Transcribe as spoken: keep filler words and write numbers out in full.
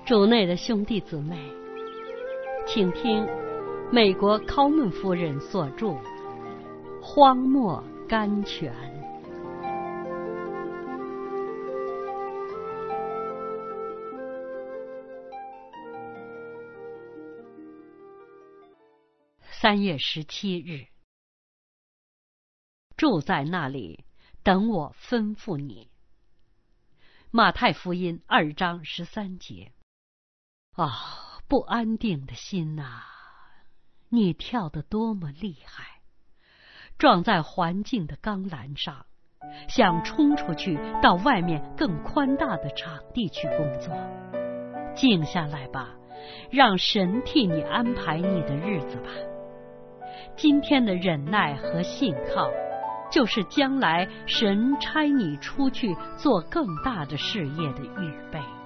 主内的兄弟姊妹，请听美国考门夫人所著《荒漠甘泉》。三月十七日，住在那里，等我吩咐你。马太福音二章十三节。啊、哦，不安定的心呐、啊，你跳得多么厉害！撞在环境的钢栏上，想冲出去到外面更宽大的场地去工作。静下来吧，让神替你安排你的日子吧。今天的忍耐和信靠，就是将来神差你出去做更大的事业的预备。